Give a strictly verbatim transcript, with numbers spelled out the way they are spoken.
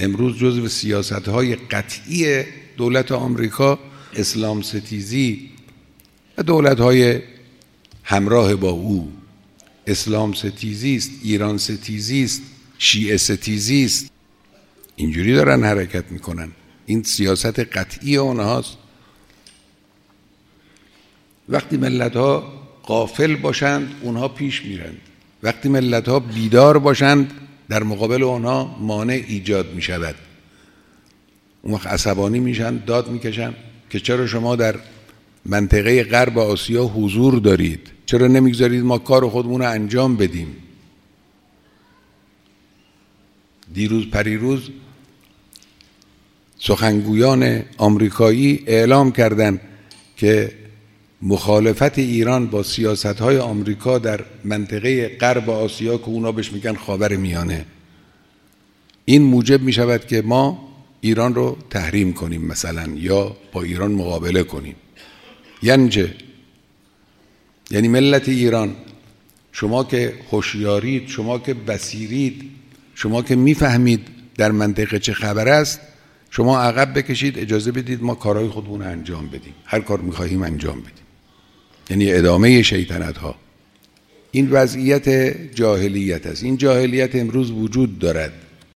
امروز جزو سیاست‌های قطعی دولت آمریکا اسلام ستیزی و دولت‌های همراه با او. اسلام ستیزی است، ایران ستیزی است، شیعه ستیزی است. اینجوری دارن حرکت میکنن. این سیاست قطعی اونهاست. وقتی ملت‌ها غافل باشند اونها پیش میرند، وقتی ملت‌ها بیدار باشند در مقابل اونها مانع ایجاد میشود. اون وقت عصبانی میشن، داد میکشن که چرا شما در منطقه غرب آسیا حضور دارید، چرا نمیگذارید ما کار خودمون رو انجام بدیم. دیروز پریروز سخنگویان آمریکایی اعلام کردند که مخالفت ایران با سیاست‌های آمریکا در منطقه غرب آسیا که اونا بهش میگن خاور میانه، این موجب میشود که ما ایران رو تحریم کنیم مثلا، یا با ایران مقابله کنیم. یعنی چه؟ یعنی ملت ایران، شما که هوشیارید، شما که بصیرید، شما که میفهمید در منطقه چه خبر است، شما عقب بکشید، اجازه بدید ما کارهای خودمون انجام بدیم، هر کار میخواهیم انجام بدیم. یعنی ادامه شیطنت ها. این وضعیت جاهلیت است. این جاهلیت امروز وجود دارد.